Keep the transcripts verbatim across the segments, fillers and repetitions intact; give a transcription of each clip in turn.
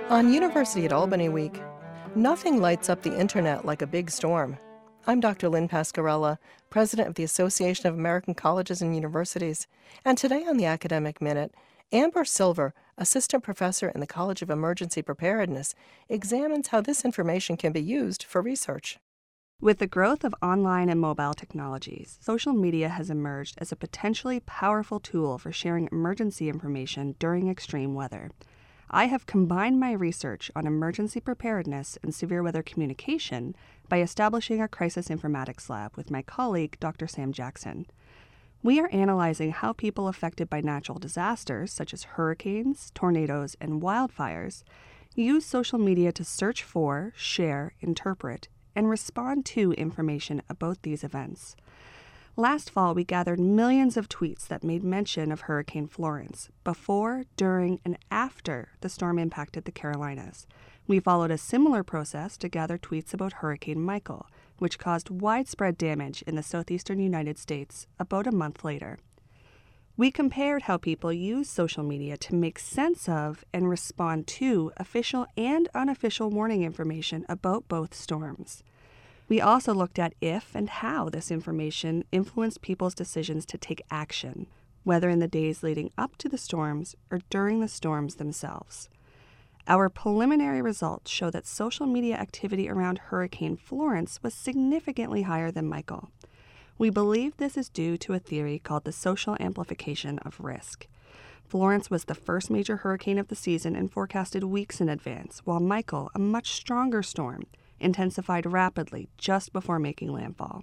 On University at Albany Week, nothing lights up the internet like a big storm. I'm Doctor Lynn Pascarella, President of the Association of American Colleges and Universities, and today on the Academic Minute, Amber Silver, Assistant Professor in the College of Emergency Preparedness, examines how this information can be used for research. With the growth of online and mobile technologies, social media has emerged as a potentially powerful tool for sharing emergency information during extreme weather. I have combined my research on emergency preparedness and severe weather communication by establishing a crisis informatics lab with my colleague, Doctor Sam Jackson. We are analyzing how people affected by natural disasters, such as hurricanes, tornadoes, and wildfires, use social media to search for, share, interpret, and respond to information about these events. Last fall, we gathered millions of tweets that made mention of Hurricane Florence before, during, and after the storm impacted the Carolinas. We followed a similar process to gather tweets about Hurricane Michael, which caused widespread damage in the southeastern United States about a month later. We compared how people use social media to make sense of and respond to official and unofficial warning information about both storms. We also looked at if and how this information influenced people's decisions to take action, whether in the days leading up to the storms or during the storms themselves. Our preliminary results show that social media activity around Hurricane Florence was significantly higher than Michael. We believe this is due to a theory called the social amplification of risk. Florence was the first major hurricane of the season and forecasted weeks in advance, while Michael, a much stronger storm, intensified rapidly just before making landfall.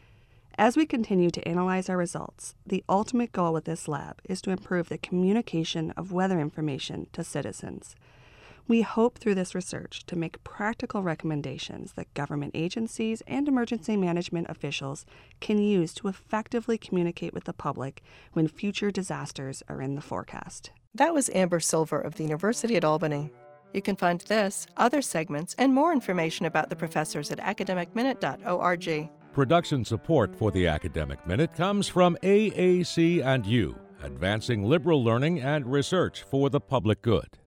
As we continue to analyze our results, the ultimate goal with this lab is to improve the communication of weather information to citizens. We hope through this research to make practical recommendations that government agencies and emergency management officials can use to effectively communicate with the public when future disasters are in the forecast. That was Amber Silver of the University at Albany. You can find this, other segments, and more information about the professors at academic minute dot org. Production support for the Academic Minute comes from A A C and U, advancing liberal learning and research for the public good.